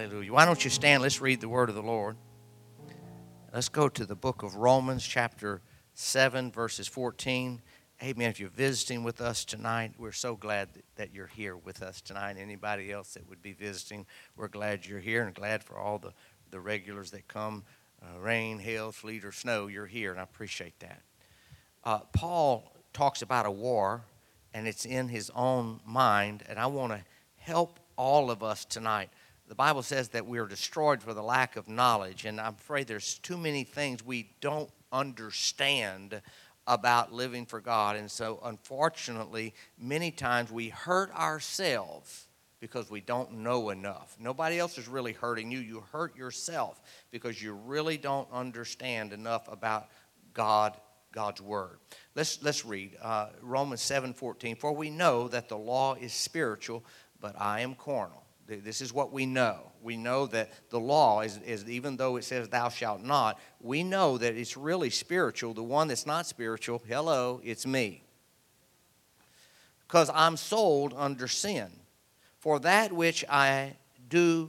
Hallelujah. Why don't you stand? Let's read the word of the Lord. Let's go to the book of Romans, chapter 7, verses 14. Amen. If you're visiting with us tonight, we're so glad that you're here with us tonight. Anybody else that would be visiting, we're glad you're here and glad for all the regulars that come, rain, hail, sleet, or snow, you're here, and I appreciate that. Paul talks about a war, and it's in his own mind, and I want to help all of us tonight. The Bible says that we are destroyed for the lack of knowledge, and I'm afraid there's too many things we don't understand about living for God. And so, unfortunately, many times we hurt ourselves because we don't know enough. Nobody else is really hurting you. You hurt yourself because you really don't understand enough about God's word. Let's read Romans 7:14. For we know that the law is spiritual, but I am carnal. This is what we know. We know that the law is even though it says thou shalt not, we know that it's really spiritual. The one that's not spiritual, hello, it's me. Because I'm sold under sin. For that which I do,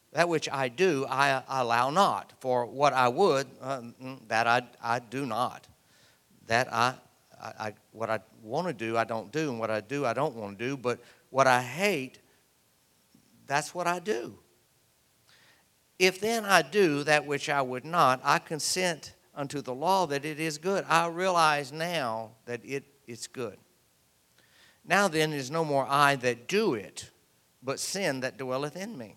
I allow not. For what I would, that I do not. That what I want to do, I don't do, and what I do, I don't want to do. But what I hate, that's what I do. If then I do that which I would not, I consent unto the law that it is good. I realize now that it's good. Now then, it is no more I that do it, but sin that dwelleth in me.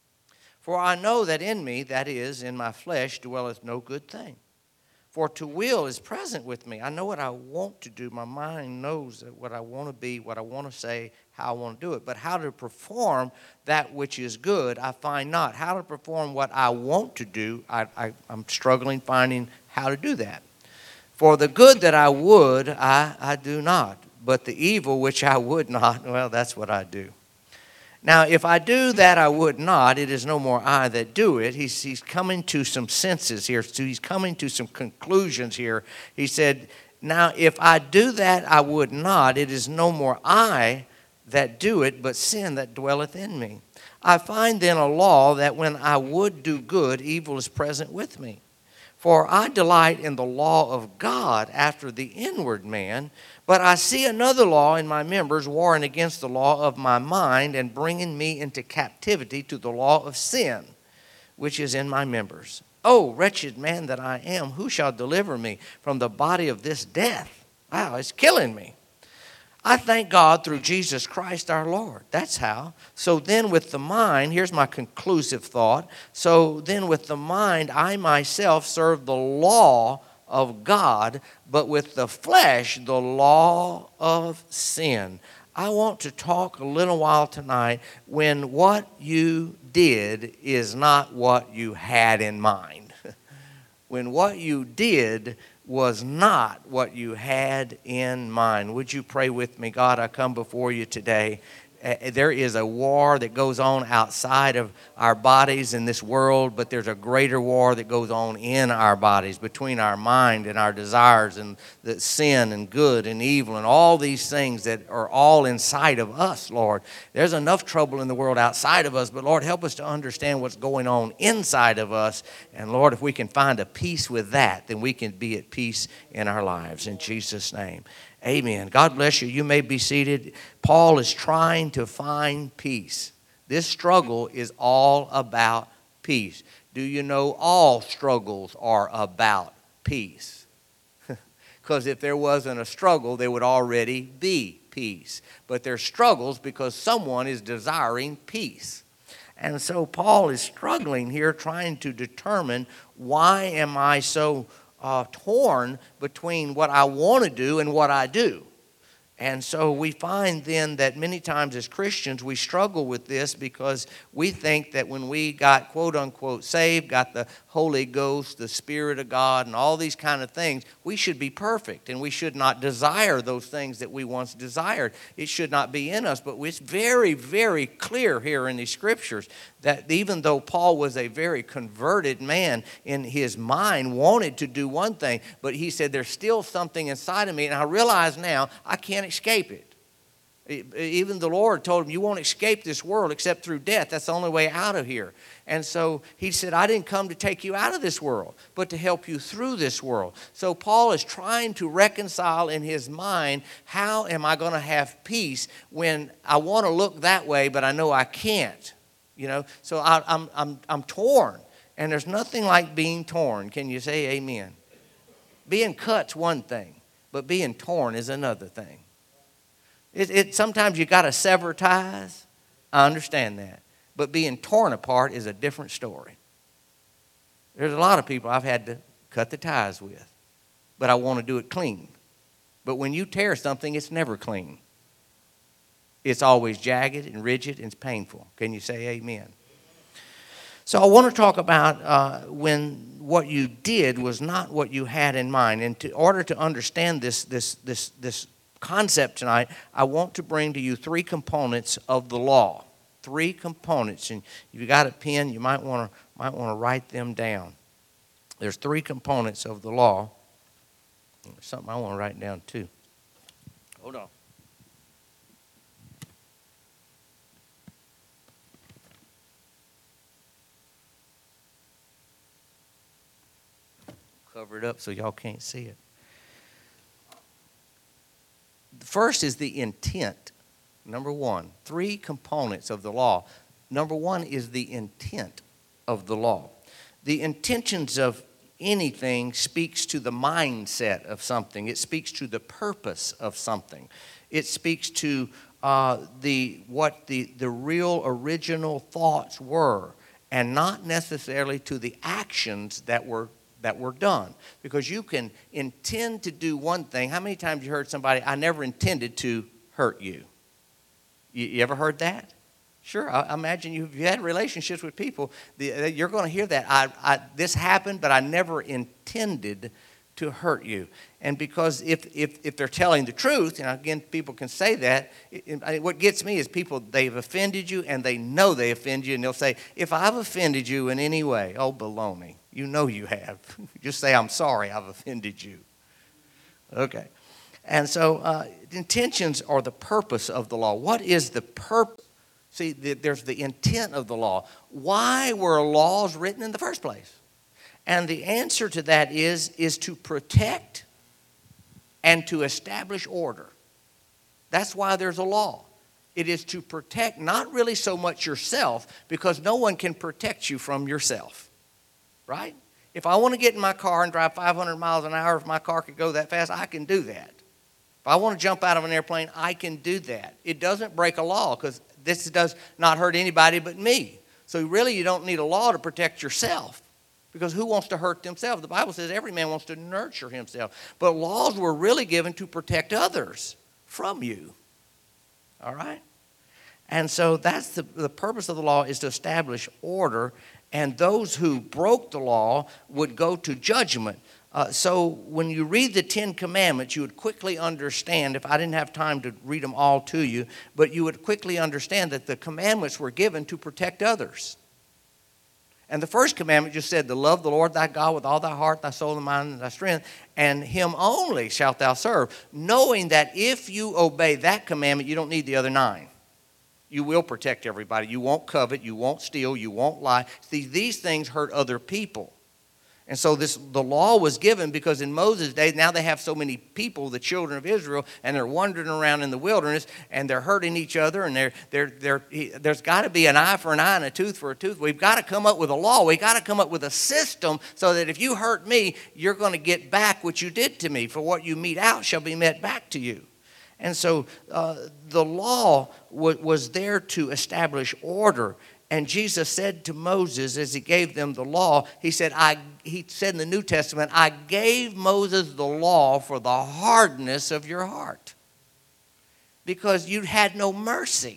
For I know that in me, that is, in my flesh, dwelleth no good thing. For to will is present with me. I know what I want to do. My mind knows what I want to be, what I want to say, how I want to do it. But how to perform that which is good, I find not. How to perform what I want to do, I'm struggling finding how to do that. For the good that I would, I do not. But the evil which I would not, well, that's what I do. Now, if I do that I would not, it is no more I that do it. He's coming to some senses here. So he's coming to some conclusions here. He said, now, if I do that I would not, it is no more I that do it, but sin that dwelleth in me. I find then a law that when I would do good, evil is present with me. For I delight in the law of God after the inward man, but I see another law in my members, warring against the law of my mind, and bringing me into captivity to the law of sin, which is in my members. Oh, wretched man that I am, who shall deliver me from the body of this death? Wow, it's killing me. I thank God through Jesus Christ our Lord. That's how. So then with the mind, here's my conclusive thought. So then with the mind, I myself serve the law of God, but with the flesh, the law of sin. I want to talk a little while tonight when what you did is not what you had in mind. When what you did was not what you had in mind. Would you pray with me? God, I come before you today. There is a war that goes on outside of our bodies in this world, but there's a greater war that goes on in our bodies, between our mind and our desires, and the sin and good and evil and all these things that are all inside of us, Lord. There's enough trouble in the world outside of us, but Lord, help us to understand what's going on inside of us. And Lord, if we can find a peace with that, then we can be at peace in our lives. In Jesus' name. Amen. God bless you. You may be seated. Paul is trying to find peace. This struggle is all about peace. Do you know all struggles are about peace? Because if there wasn't a struggle, there would already be peace. But there's struggles because someone is desiring peace. And so Paul is struggling here, trying to determine, why am I so torn between what I want to do and what I do. And so we find then that many times as Christians we struggle with this because we think that when we got quote unquote saved, got the Holy Ghost, the Spirit of God, and all these kind of things, we should be perfect and we should not desire those things that we once desired. It should not be in us. But it's very, very clear here in these scriptures that even though Paul was a very converted man, in his mind wanted to do one thing, but he said there's still something inside of me, and I realize now I can't escape it. Even the Lord told him, you won't escape this world except through death. That's the only way out of here. And so he said, I didn't come to take you out of this world, but to help you through this world. So Paul is trying to reconcile in his mind, how am I going to have peace when I want to look that way, but I know I can't? So I'm torn. And there's nothing like being torn. Can you say amen? Being cut's one thing, but being torn is another thing. Sometimes you got to sever ties. I understand that. But being torn apart is a different story. There's a lot of people I've had to cut the ties with, but I want to do it clean. But when you tear something, it's never clean. It's always jagged and rigid and it's painful. Can you say amen? So I want to talk about when what you did was not what you had in mind. And in order to understand this concept tonight, I want to bring to you three components of the law. Three components, and if you got a pen, you might want to write them down. There's three components of the law. There's something I want to write down too. Hold on. Cover it up so y'all can't see it. The first is the intent. Number one, three components of the law. Number one is the intent of the law. The intentions of anything speaks to the mindset of something. It speaks to the purpose of something. It speaks to what the real original thoughts were, and not necessarily to the actions that were done. Because you can intend to do one thing. How many times you heard somebody, I never intended to hurt you? You ever heard that? Sure, I imagine you've had relationships with people. You're going to hear that. This happened, but I never intended to hurt you. And because if they're telling the truth, and again, people can say that, what gets me is people, they've offended you, and they know they offend you, and they'll say, if I've offended you in any way, oh, baloney. You know you have. Just say, I'm sorry I've offended you. Okay. And so intentions are the purpose of the law. What is the purpose? See, there's the intent of the law. Why were laws written in the first place? And the answer to that is to protect and to establish order. That's why there's a law. It is to protect not really so much yourself, because no one can protect you from yourself. Right? If I want to get in my car and drive 500 miles an hour, if my car could go that fast, I can do that. If I want to jump out of an airplane, I can do that. It doesn't break a law, because this does not hurt anybody but me. So really you don't need a law to protect yourself, because who wants to hurt themselves? The Bible says every man wants to nurture himself. But laws were really given to protect others from you. All right? And so that's the purpose of the law, is to establish order. And those who broke the law would go to judgment. So when you read the Ten Commandments, you would quickly understand, if I didn't have time to read them all to you, but you would quickly understand that the commandments were given to protect others. And the first commandment just said to love the Lord thy God with all thy heart, thy soul, and mind, and thy strength, and him only shalt thou serve, knowing that if you obey that commandment, you don't need the other 9. You will protect everybody. You won't covet. You won't steal. You won't lie. See, these things hurt other people. And so the law was given because in Moses' day, now they have so many people, the children of Israel, and they're wandering around in the wilderness, and they're hurting each other, and there's got to be an eye for an eye and a tooth for a tooth. We've got to come up with a law. We've got to come up with a system so that if you hurt me, you're going to get back what you did to me. For what you mete out shall be met back to you. And so the law was there to establish order. And Jesus said to Moses, as he gave them the law, he said in the New Testament, I gave Moses the law for the hardness of your heart, because you had no mercy.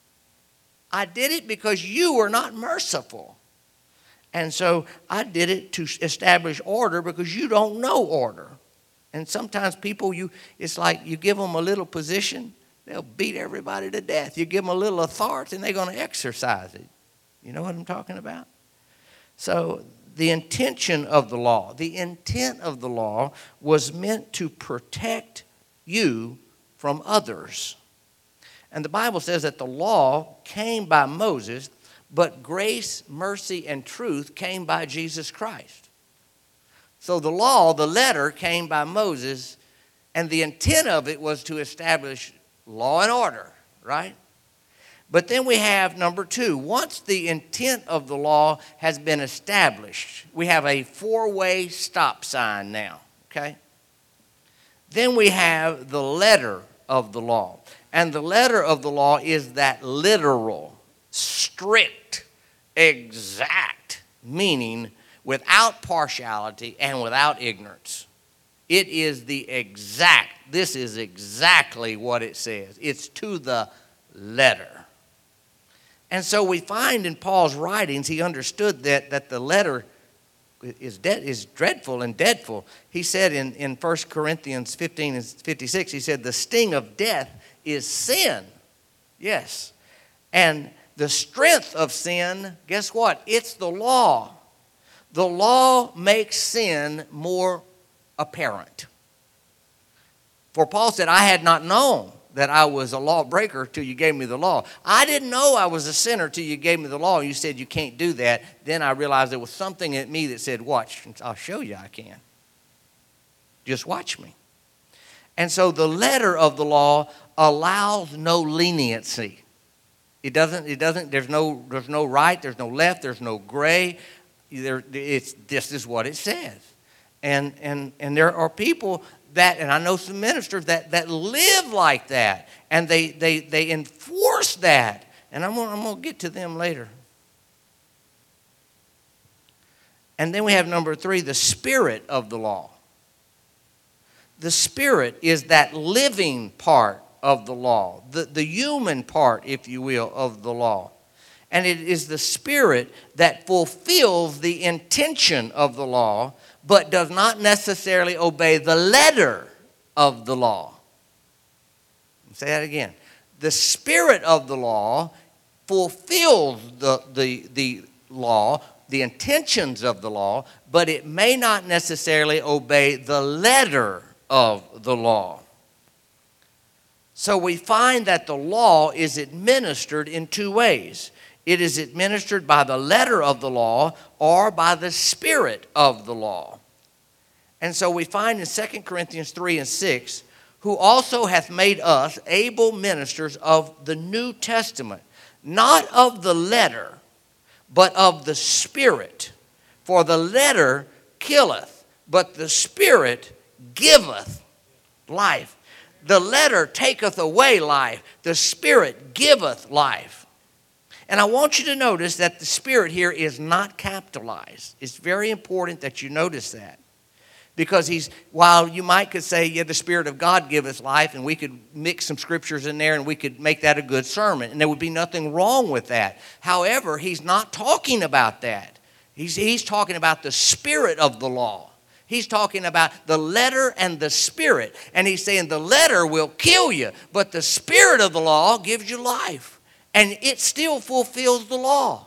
I did it because you were not merciful. And so I did it to establish order because you don't know order. And sometimes people, it's like you give them a little position, they'll beat everybody to death. You give them a little authority and they're going to exercise it. You know what I'm talking about? So the intention of the law, the intent of the law was meant to protect you from others. And the Bible says that the law came by Moses, but grace, mercy, and truth came by Jesus Christ. So the law, the letter, came by Moses, and the intent of it was to establish law and order, right? But then we have number two. Once the intent of the law has been established, we have a four-way stop sign now, okay? Then we have the letter of the law. And the letter of the law is that literal, strict, exact meaning without partiality and without ignorance. It is the exact, this is exactly what it says. It's to the letter. And so we find in Paul's writings, he understood that the letter is dreadful and deadful. He said in 1 Corinthians 15 and 56, he said, the sting of death is sin. Yes. And the strength of sin, guess what? It's the law. The law makes sin more apparent. For Paul said, I had not known that I was a lawbreaker till you gave me the law. I didn't know I was a sinner till you gave me the law. You said you can't do that. Then I realized there was something in me that said, watch, I'll show you I can. Just watch me. And so the letter of the law allows no leniency. It doesn't, there's no right, there's no left, there's no gray. This is what it says. And there are people that, and I know some ministers that live like that, and they enforce that. And I'm going to get to them later. And then we have number three, the spirit of the law. The spirit is that living part of the law, the human part, if you will, of the law. And it is the spirit that fulfills the intention of the law, but does not necessarily obey the letter of the law. Say that again. The spirit of the law fulfills the law, the intentions of the law, but it may not necessarily obey the letter of the law. So we find that the law is administered in two ways. It is administered by the letter of the law or by the spirit of the law. And so we find in 2 Corinthians 3 and 6, who also hath made us able ministers of the New Testament, not of the letter, but of the spirit. For the letter killeth, but the spirit giveth life. The letter taketh away life. The spirit giveth life. And I want you to notice that the spirit here is not capitalized. It's very important that you notice that. Because while you could say, yeah, the Spirit of God giveth life, and we could mix some scriptures in there and we could make that a good sermon, and there would be nothing wrong with that. However, he's not talking about that. He's talking about the spirit of the law. He's talking about the letter and the spirit. And he's saying the letter will kill you, but the spirit of the law gives you life. And it still fulfills the law.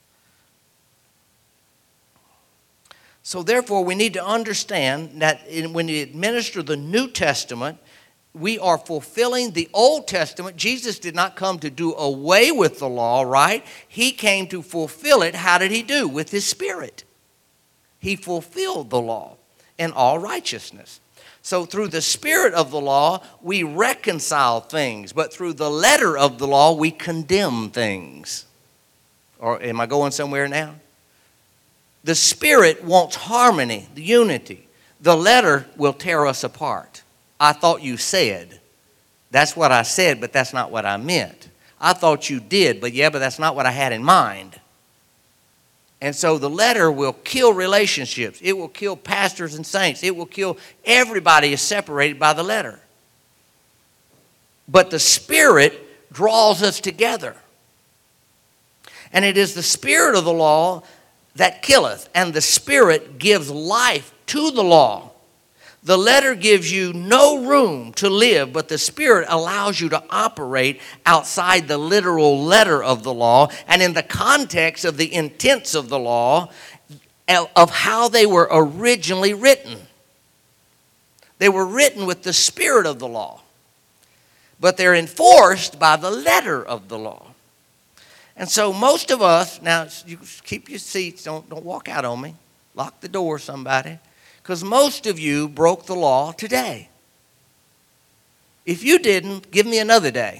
So therefore, we need to understand that when we administer the New Testament, we are fulfilling the Old Testament. Jesus did not come to do away with the law, right? He came to fulfill it. How did he do? With his Spirit. He fulfilled the law in all righteousness. So through the spirit of the law, we reconcile things. But through the letter of the law, we condemn things. Or am I going somewhere now? The spirit wants harmony, the unity. The letter will tear us apart. I thought you said. That's what I said, but that's not what I meant. I thought you did, but that's not what I had in mind. And so the letter will kill relationships. It will kill pastors and saints. It will kill everybody is separated by the letter. But the Spirit draws us together. And it is the spirit of the law that killeth, and the Spirit gives life to the law. The letter gives you no room to live, but the Spirit allows you to operate outside the literal letter of the law and in the context of the intents of the law of how they were originally written. They were written with the spirit of the law. but they're enforced by the letter of the law. And so most of us, now you keep your seats, don't walk out on me. Lock the door, somebody. Because most of you broke the law today. If you didn't, give me another day.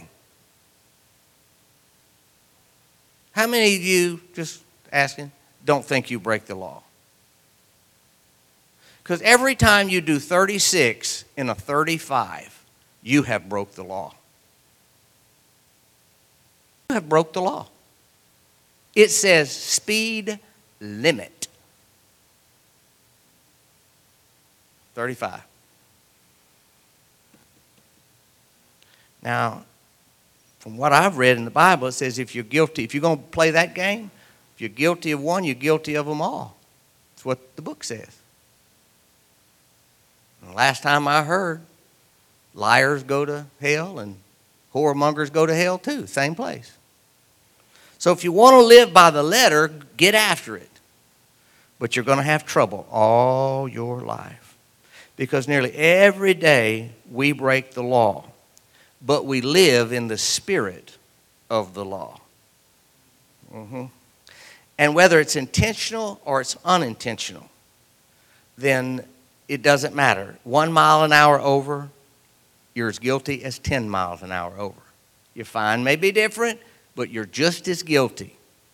How many of you, just asking, don't think you break the law? Because every time you do 36 in a 35, you have broke the law. You have broke the law. It says speed limit. 35. Now, from what I've read in the Bible, it says if you're guilty, if you're going to play that game, if you're guilty of one, you're guilty of them all. That's what the book says. And the last time I heard, liars go to hell and whoremongers go to hell too, same place. So if you want to live by the letter, get after it. But you're going to have trouble all your life. Because nearly every day we break the law. But we live in the spirit of the law. And whether it's intentional or it's unintentional, then it doesn't matter. 1 mile an hour over, you're as guilty as 10 miles an hour over. Your fine may be different, but you're just as guilty.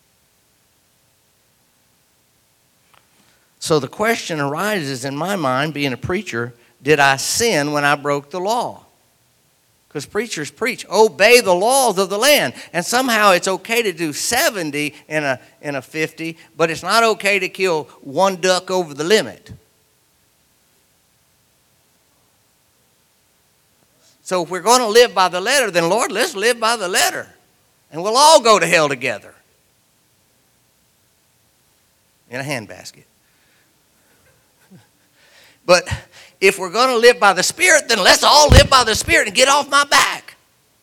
So the question arises in my mind, being a preacher, did I sin when I broke the law? Because preachers preach, obey the laws of the land. And somehow it's okay to do 70 in a 50, but it's not okay to kill one duck over the limit. So if we're going to live by the letter, then Lord, let's live by the letter. And we'll all go to hell together. In a handbasket. But if we're going to live by the Spirit, then let's all live by the Spirit and get off my back.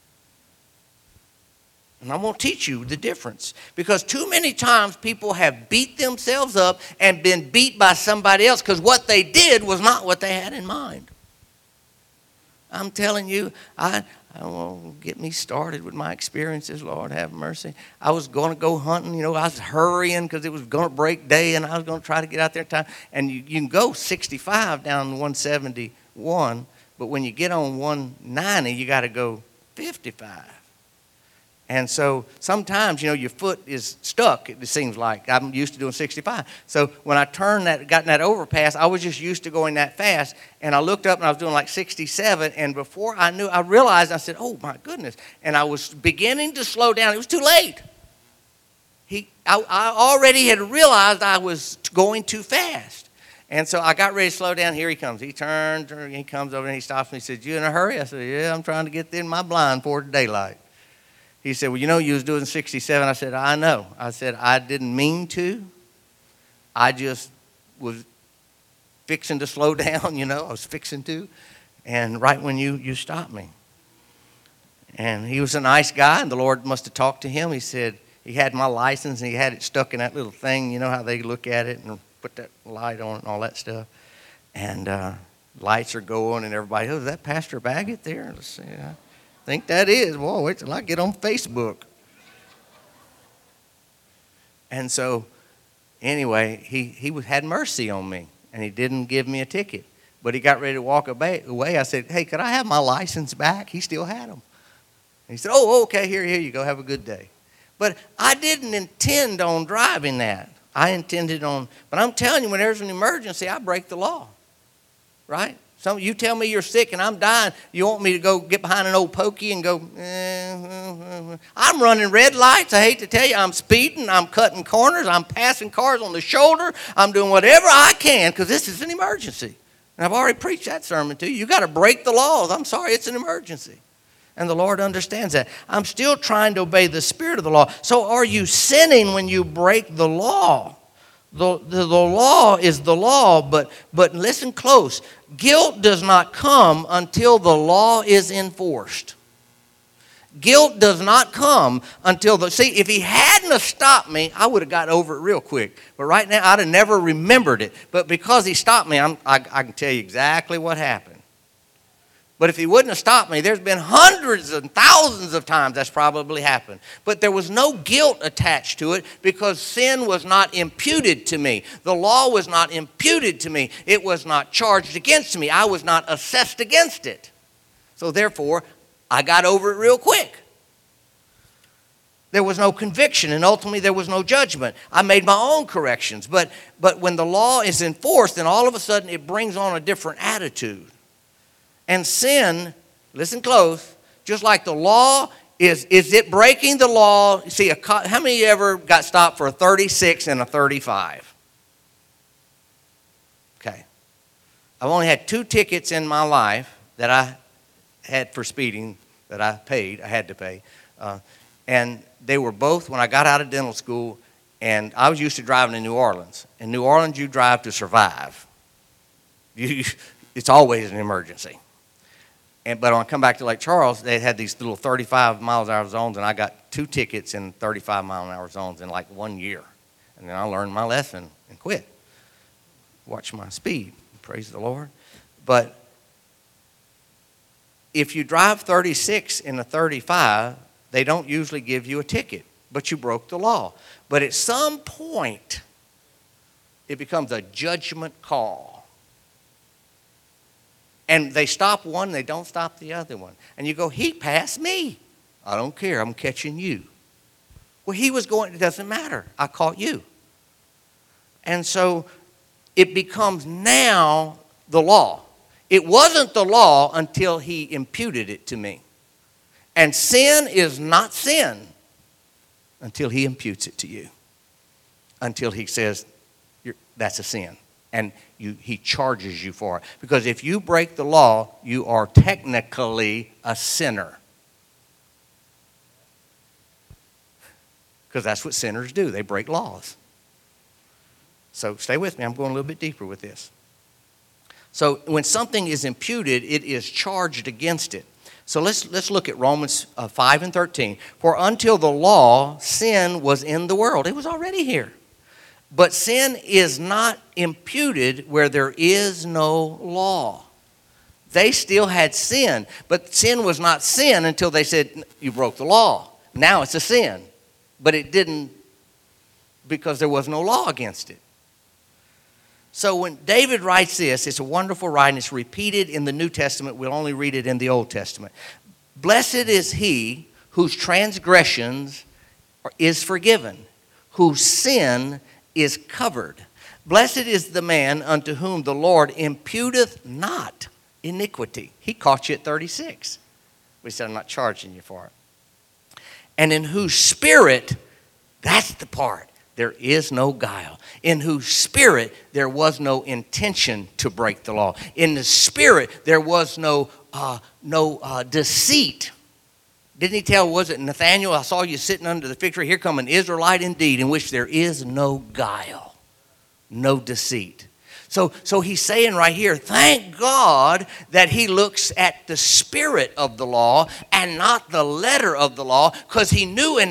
And I'm going to teach you the difference. Because too many times people have beat themselves up and been beat by somebody else because what they did was not what they had in mind. I'm telling you, I won't get me started with my experiences, Lord have mercy. I was going to go hunting, I was hurrying because it was going to break day and I was going to try to get out there in time. And you can go 65 down 171, but when you get on 190, you got to go 55. And so sometimes, your foot is stuck, it seems like. I'm used to doing 65. So when I got in that overpass, I was just used to going that fast. And I looked up and I was doing like 67. And before I knew, I realized, I said, oh my goodness. And I was beginning to slow down. It was too late. I already had realized I was going too fast. And so I got ready to slow down. Here he comes. He turns, he comes over and he stops me. He said, you in a hurry? I said, yeah, I'm trying to get in my blind before daylight. He said, well, you was doing 67. I said, I know. I said, I didn't mean to. I just was fixing to slow down, I was fixing to. And right when you stopped me. And he was a nice guy, and the Lord must have talked to him. He said, he had my license, and he had it stuck in that little thing, how they look at it and put that light on and all that stuff. And lights are going, and everybody, is that Pastor Baggett there? Let's see. I think that is. Whoa, wait till I get on Facebook. And so, anyway, he had mercy on me, and he didn't give me a ticket. But he got ready to walk away. I said, hey, could I have my license back? He still had them. And he said, oh, okay, here you go. Have a good day. But I didn't intend on driving that. I intended on, but I'm telling you, when there's an emergency, I break the law, right? You tell me you're sick and I'm dying. You want me to go get behind an old pokey and go, I'm running red lights. I hate to tell you, I'm speeding. I'm cutting corners. I'm passing cars on the shoulder. I'm doing whatever I can because this is an emergency. And I've already preached that sermon to you. You got to break the laws. I'm sorry, it's an emergency. And the Lord understands that. I'm still trying to obey the spirit of the law. So are you sinning when you break the law? The law is the law, but listen close. Guilt does not come until the law is enforced. Guilt does not come until see, if he hadn't have stopped me, I would have got over it real quick. But right now, I'd have never remembered it. But because he stopped me, I can tell you exactly what happened. But if he wouldn't have stopped me, there's been hundreds and thousands of times that's probably happened. But there was no guilt attached to it because sin was not imputed to me. The law was not imputed to me. It was not charged against me. I was not assessed against it. So therefore, I got over it real quick. There was no conviction, and ultimately there was no judgment. I made my own corrections. But when the law is enforced, then all of a sudden it brings on a different attitude. And sin, listen close, just like the law, is it breaking the law? See, how many of you ever got stopped for a 36 and a 35? Okay. I've only had 2 tickets in my life that I had for speeding that I had to pay. And they were both when I got out of dental school, and I was used to driving in New Orleans. In New Orleans, you drive to survive. It's always an emergency. But when I come back to Lake Charles, they had these little 35 miles an hour zones, and I got 2 tickets in 35 mile an hour zones in like 1 year. And then I learned my lesson and quit. Watch my speed. Praise the Lord. But if you drive 36 in a 35, they don't usually give you a ticket, but you broke the law. But at some point, it becomes a judgment call. And they stop one, they don't stop the other one. And you go, he passed me. I don't care, I'm catching you. Well, he was going, it doesn't matter. I caught you. And so it becomes now the law. It wasn't the law until he imputed it to me. And sin is not sin until he imputes it to you. Until he says, that's a sin. And he charges you for it. Because if you break the law, you are technically a sinner. Because that's what sinners do. They break laws. So stay with me. I'm going a little bit deeper with this. So when something is imputed, it is charged against it. So let's look at Romans 5 and 13. For until the law, sin was in the world. It was already here. But sin is not imputed where there is no law. They still had sin, but sin was not sin until they said, you broke the law. Now it's a sin. But it didn't because there was no law against it. So when David writes this, it's a wonderful writing. It's repeated in the New Testament. We'll only read it in the Old Testament. Blessed is he whose transgressions is forgiven, whose sin is covered. Blessed is the man unto whom the Lord imputeth not iniquity. He caught you at 36. We said, I'm not charging you for it. And in whose spirit, that's the part, there is no guile. In whose spirit there was no intention to break the law. In the spirit there was no deceit. Didn't he tell, was it Nathaniel, I saw you sitting under the fig tree. Here come an Israelite indeed, in which there is no guile, no deceit. So he's saying right here, thank God that he looks at the spirit of the law and not the letter of the law, because he knew in